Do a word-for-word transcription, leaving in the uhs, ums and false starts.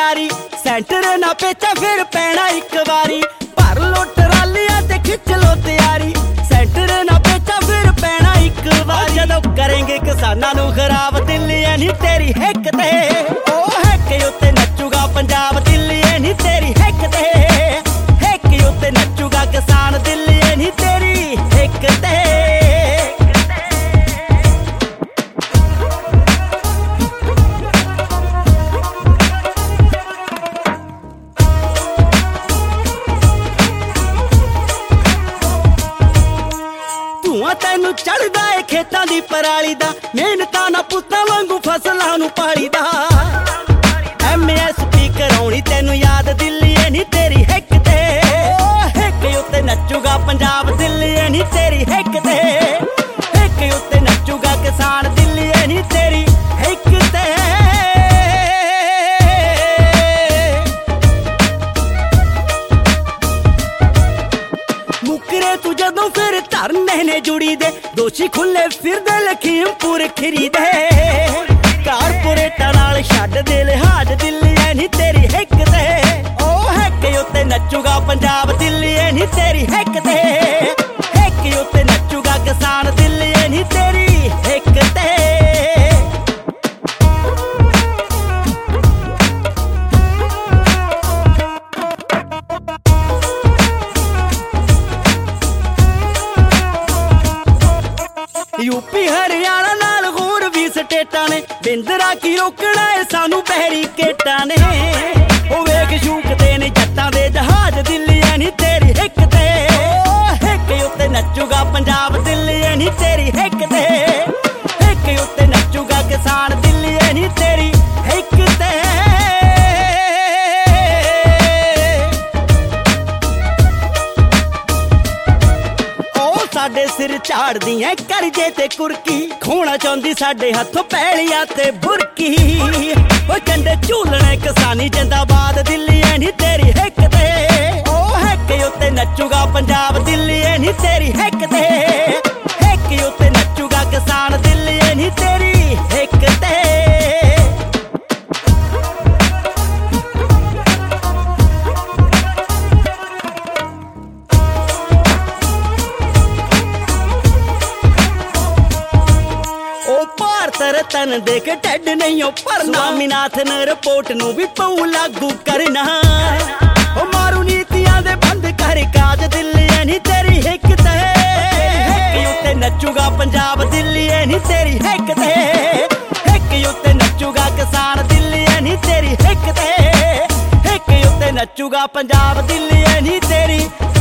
ਤਿਆਰੀ ਸੈਂਟਰ ਨਾ ਪੇਚਾ ਫਿਰ ਪੈਣਾ ਇੱਕ ਵਾਰੀ ਭਰ ਲੋ ਟਰਾਲੀਆਂ ਤੇ ਖਿੱਚ ਲੋ ਤਿਆਰੀ ਸੈਂਟਰ ਨਾ ਪੇਚਾ ਫਿਰ ਪੈਣਾ ਇੱਕ ਵਾਰੀ ਜਦੋਂ ਕਰਾਂਗੇ ਕਿਸਾਨਾਂ ਨੂੰ ਖਰਾਬ ਦਿੱਲੀ ਐ ਨੀ ਤੇਰੀ ਹਿੱਕ ਤੇ ਉਹ ਹਿੱਕ ਉੱਤੇ ਨੱਚੂਗਾ ਪੰਜਾਬ ਦਿੱਲੀ ਐ ਨੀ ਤੇਰੀ ਹਿੱਕ ਤੇ ਹਿੱਕ ਉੱਤੇ ਨੱਚੂਗਾ ਕਿਸਾਨ ਦਿੱਲੀ ਐ ਨੀ ਤੇਰੀ ਹਿੱਕ ਤੇ ਤੈਨੂੰ ਚੜਦਾ ਏ ਖੇਤਾਂ ਦੀ ਪਰਾਲੀ ਦਾ ਮਿਹਨਤਾਂ ਨਾ ਪੁੱਤਾਂ ਵਾਂਗੂ ਫਸਲਾਂ ਨੂੰ ਪਾਲੀ ਦਾ ਐਮ ਐਸ ਪੀ ਕਰਾਉਣੀ ਤੈਨੂੰ ਯਾਦ ਦਿੱਲੀ ਏ ਨੀ ਤੇਰੀ ਹਿੱਕ ਤੇ ਹਿੱਕ ਉੱਤੇ ਨੱਚੂਗਾ ਪੰਜਾਬ ਦਿੱਲੀ ਏ ਨੀ ਤੇਰੀ ਹਿੱਕ ਤੇ ਹਿੱਕ ਉੱਤੇ ਨੱਚੂਗਾ ਕਿਸਾਨ ਦਿੱਲੀ ਏ ਨੀ ਤੇਰੀ ਹਿੱਕ ਤੇ ਮੁਕਰੇ ਤੂੰ ਜਦੋਂ ਫਿਰ ਧਰਨੇ ਨੇ ਜੁੜੀ ਦੇ ਦੋਸ਼ੀ ਖੁੱਲੇ ਫਿਰਦੇ ਲਖੀਮਪੁਰ ਖੀਰੀ ਦੇ ਕਾਰਪੋਰੇਟਾਂ ਨਾਲ ਛੱਡ ਦੇ ਲਿਹਾਜ਼ ਦਿੱਲੀ ਐ ਨੀ ਤੇਰੀ ਹਿੱਕ ਤੇ ਉਹ ਹਿੱਕ ਉੱਤੇ ਨੱਚੂਗਾ ਪੰਜਾਬ ਦਿੱਲੀ ਐ ਨੀ ਤੇਰੀ ਹਿੱਕ ਤੇ ਹਿੱਕ ਉੱਤੇ ਨੱਚੂਗਾ ਕਿਸਾਨ ਦਿੱਲੀ ਐ ਨੀ ਤੇਰੀ ਹਿੱਕ ਤੇ यूपी हरियाणा नाल होर भी स्टेटां ने बिंदरा की रोकना है सानू बैरीकेटां ने ओ वेख शूकदे ने जट्टां दे जहाज दिल्ली ऐ नी तेरी हिक ते हिक उत्ते नच्चूगा पंजाब दिल्ली ऐ नी तेरी हिक ते हिक उत्ते नच्चूगा किसान दिल्ली ऐ नी तेरी हिक ते साडे सिर झाड़दी है करजे ते कुरकी खोना चाहती साडे हथों पैलियां ते बुरकी ओ झंडे झूलने किसानी जिंदाबाद दिल्ली ऐ नी तेरी हिक ते ओ हिक उत्ते नच्चूगा पंजाब दिल्ली ऐ नी तेरी हिक ते हिक उत्ते नच्चूगा किसान दिल्ली ऐ नी तेरी हिक ते रतन देख ढड नहीं भरना स्वामीनाथ ने रिपोर्ट नू भी पऊ लागू करना ओ मारू नीतियां दे बंद कर काज दिल्ली ऐ नी तेरी हिक ते हिक उत्ते नच्चूगा पंजाब दिल्ली ऐ नी तेरी हिक ते हिक उत्ते नच्चूगा किसान दिल्ली ऐ नी तेरी हिक ते हिक उत्ते नच्चूगा पंजाब दिल्ली ऐ नी तेरी